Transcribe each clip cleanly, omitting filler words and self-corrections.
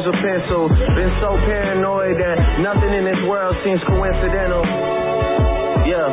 a pencil. Been so paranoid that nothing in this world seems coincidental. Yeah.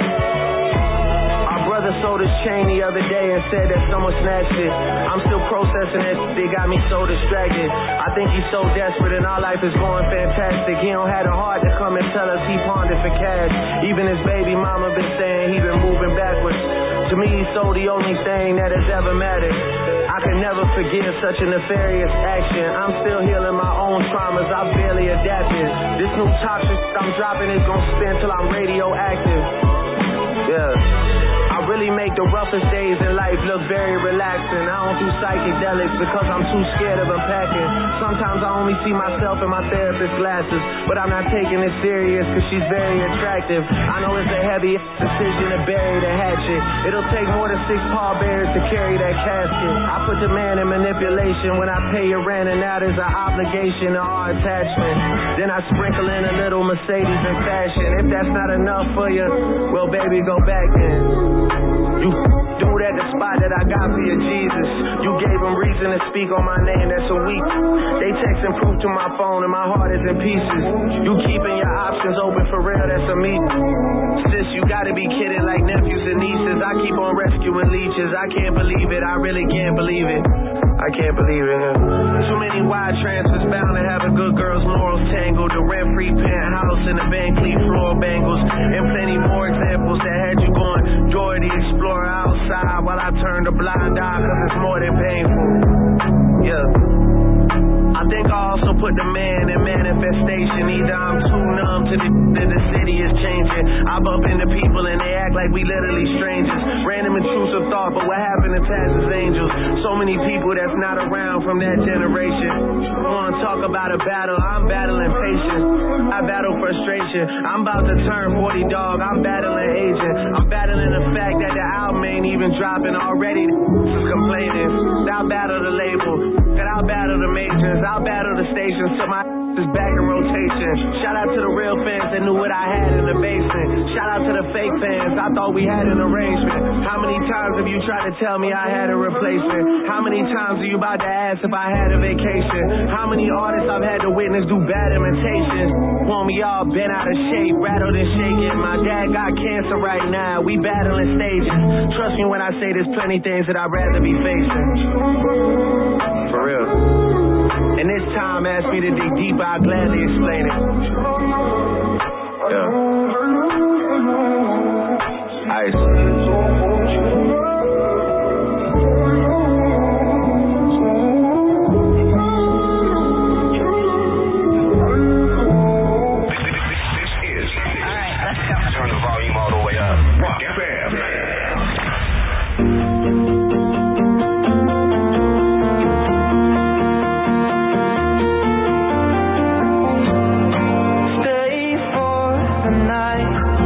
Our brother sold his chain the other day and said that someone snatched it. I'm still processing it. They got me so distracted. I think he's so desperate and our life is going fantastic. He don't have the heart to come and tell us he pawned it for cash. Even his baby mama been saying he been moving backwards. To me, he sold the only thing that has ever mattered. I can never forgive such a nefarious action. I'm still healing my own traumas. I've barely adapted. This new toxic I'm dropping is gonna spin till I'm radioactive. Yeah. I really make the roughest days in life look very relaxing. I don't do psychedelics because I'm too scared of unpacking. Sometimes I only see myself in my therapist's glasses, but I'm not taking it serious because she's very attractive. I know it's a heavy decision to bury the hatchet. It'll take more than 6 pallbearers to carry that casket. I put the man in manipulation when I pay your rent, and now there's an obligation to our attachment. Then I sprinkle in a little Mercedes in fashion. If that's not enough for you, well baby, go back in. You dude at the spot that I got for you, Jesus. You gave him reason to speak on my name, that's a week. They texting proof to my phone and my heart is in pieces. You keeping your options open for real, that's a me. Sis, you gotta be kidding, like nephews and nieces. I keep on rescuing leeches. I can't believe it, I really can't believe it. I can't believe it. Too many wide transfers bound to have a good girl's morals tangled. The rent-free penthouse and the Van Cleef floor bangles. And plenty more examples that had you going Dora the Explorer outside while I turned a blind eye cause it's more than painful. Yeah. I think I also put the man in manifestation. Either I'm too numb to the city is changing. I bump into people and they act like we literally strangers. Random intrusive thought, but what happened to Taz's angels? So many people that's not around from that generation. Wanna talk about a battle, I'm battling patience. I battle frustration. I'm about to turn 40, dog, I'm battling aging. I'm battling the fact that the album ain't even dropping already. Is complaining. I'll battle the label, and I'll battle the majors. I'll battle the stations till my is back in rotation. Shout out to the real fans that knew what I had in the basement. Shout out to the fake fans, I thought we had an arrangement. How many times have you tried to tell me I had a replacement? How many times are you about to ask if I had a vacation? How many artists I've had to witness do bad imitations? Want me all bent out of shape, rattled and shaking. My dad got cancer right now, we battling stages. Trust me when I say there's plenty things that I'd rather be facing. For real. And this time ask me to dig deeper, I'll gladly explain it. Yeah. Ice. Stay for the night.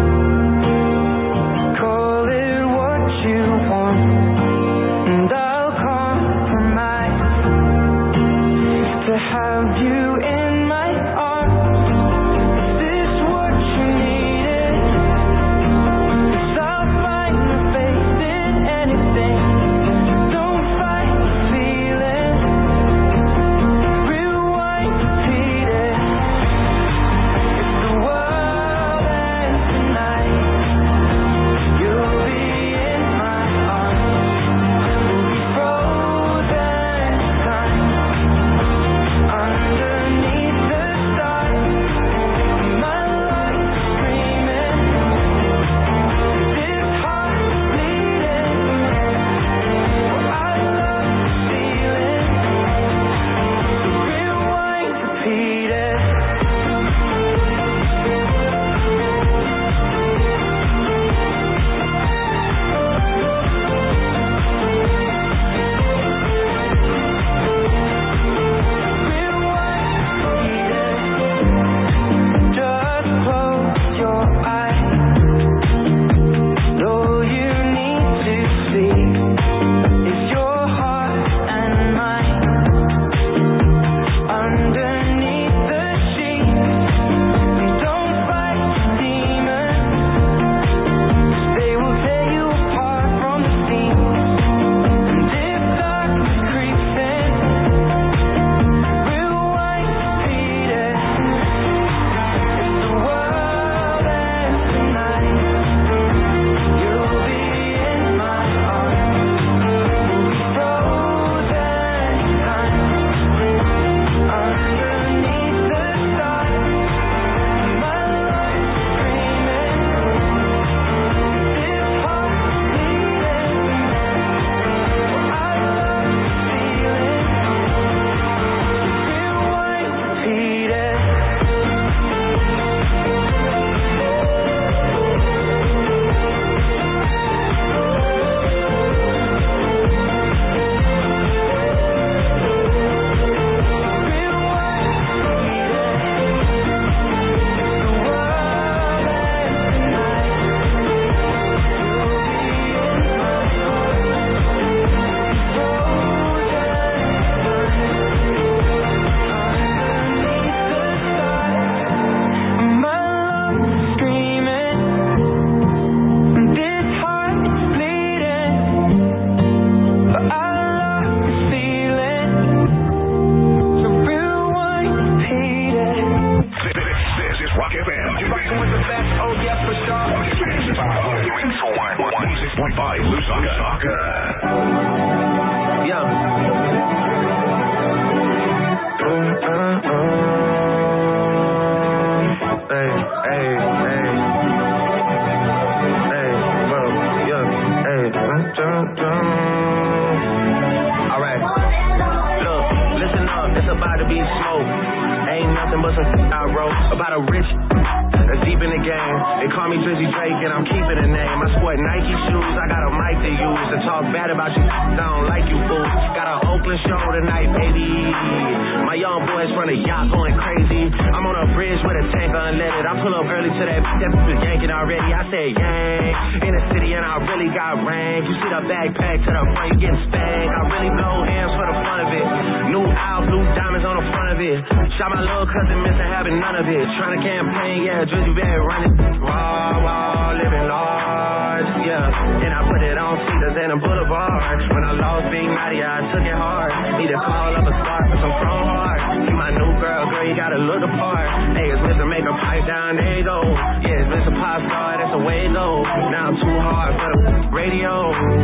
be smoke. Ain't nothing but some I wrote about a rich that's deep in the game. They call me Drizzy Drake and I'm keeping the name. I sport Nike shoes, I got a mic to use to talk bad about you. I don't like you fools. Got an Oakland show tonight, baby. My young boys from the yacht going crazy. I'm on a bridge with a tank unleaded. I pull up early to that was yanking already. I said yang in the city and I really got rank. You see the backpack to the front, you getting spanked. I really blow hands for the fun of it. New owl, blue diamonds on the front of it. Shot my little cousin, missing having none of it. Trying to campaign, yeah, Drizzy bad running. Raw, living large, yeah. And I put it on Cedars and a Boulevard. When I lost Big Nadia, I took it hard. Need to call up a star for some chrome heart. You my new girl, you gotta look apart. Hey, it's Mr. Make a pipe down, there you go. Yeah, it's Mr. Pop Star, that's the way it goes. Now I'm too hard for the radio.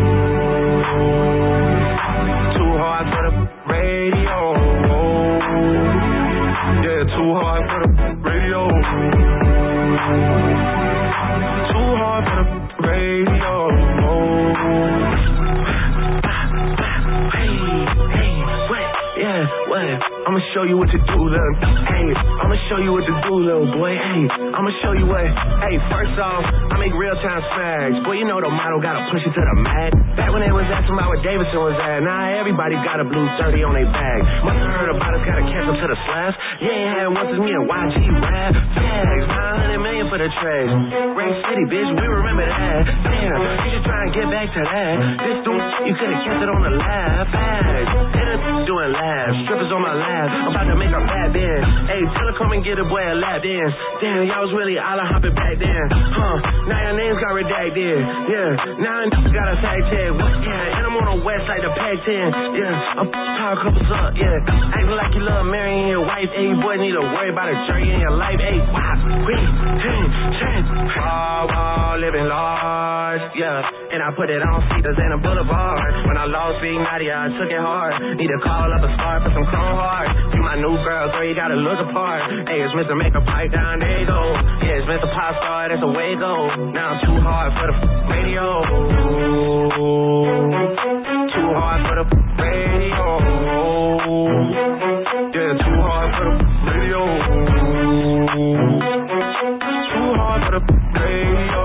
Too hard for the radio. Yeah, too hard for the radio. Too hard for the radio. What? I'ma show you what to do, little. Hey, I'ma show you what to do, little boy. Hey, I'ma show you what. Hey, first off, I make real-time smags. Boy, you know the model gotta push it to the mat. Back when they was asking about where Davidson was at, now everybody got a blue 30 on their bag. Must have heard about us, gotta catch up to the slash. You ain't had once as me and YG rap. Tags, 900 million for the trash. Ray City, bitch, we remember that. Damn, you should try and get back to that. This dude, you could've kept it on the laugh. Tags, doing labs, strippers on my lap. I'm about to make a bad dance. Hey, tell her come and get a boy a lap dance. Damn, y'all was really all hopping back then. Now your names got redacted. Yeah, now I got a tag tag. Yeah, and I'm on the west side of Pac-10. Yeah, I'm power couples up. Yeah, acting like you love marrying your wife. Hey, boy, need to worry about a jury in your life. Hey, wow, green, chain, all living large. Yeah, and I put it on Cedars and a Boulevard. When I lost Big Nadia, I took it hard. Need to call up a star for some chrome heart. You my new girl, you gotta look apart. Hey, it's Mr. Make a pipe down, there you go. Yeah, it's Mr. Pop Star, that's the way it go. Now I'm too hard for the radio. Too hard for the radio. Yeah, too hard for the radio. Too hard for the radio.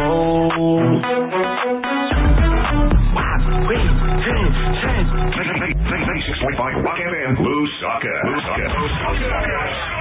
Wow, wait, change. 96.5 Rock FM, Lusaka.